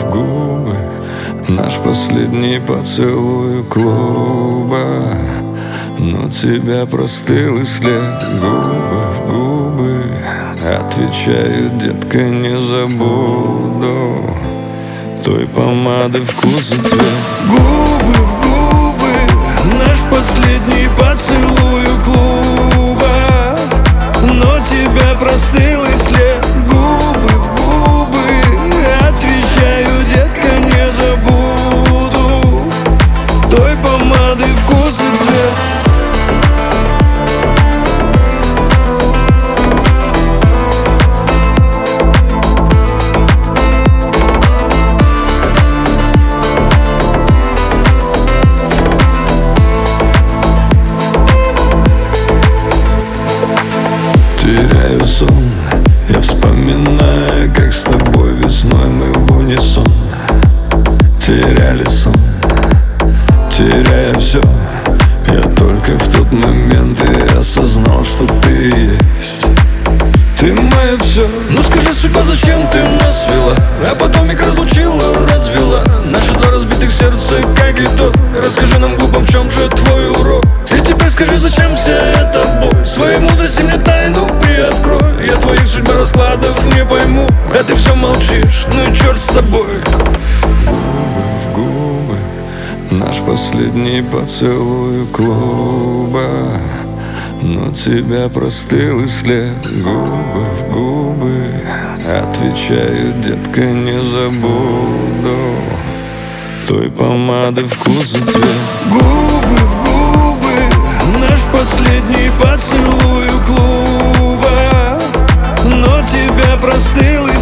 в губы, наш последний поцелуй у клуба. Но тебя простыл и след. Губы в губы, отвечаю, детка, не забуду той помады вкус и цвет. Губы в губы, наш последний поцелуй у клуба. Но тебя простыл и след. Губы в губы, отвечаю, детка, не забуду той помады вкус и цвет. Теряю сон, я вспоминаю, как с тобой весной мы в унисон теряли сон, теряя все. Я только в тот момент и осознал, что ты есть. Ты мое все. Ну скажи, судьба, зачем ты нас вела, а потом их разлучила, развела наши два разбитых сердца, как и то. Расскажи нам губам, в чем же твой урок. И теперь скажи, зачем вся эта боль. Своей мудрости мне тайну приоткрой. Я твоих судьбы раскладов не пойму, а ты все молчишь, ну и черт с тобой. Губы в губы, наш последний поцелуй у клуба. Но тебя простыл и след. Губы в губы, отвечаю, детка, не забуду той помады вкус и цвет. Губы в губы, наш последний поцелуй у клуба. Но тебя простыл и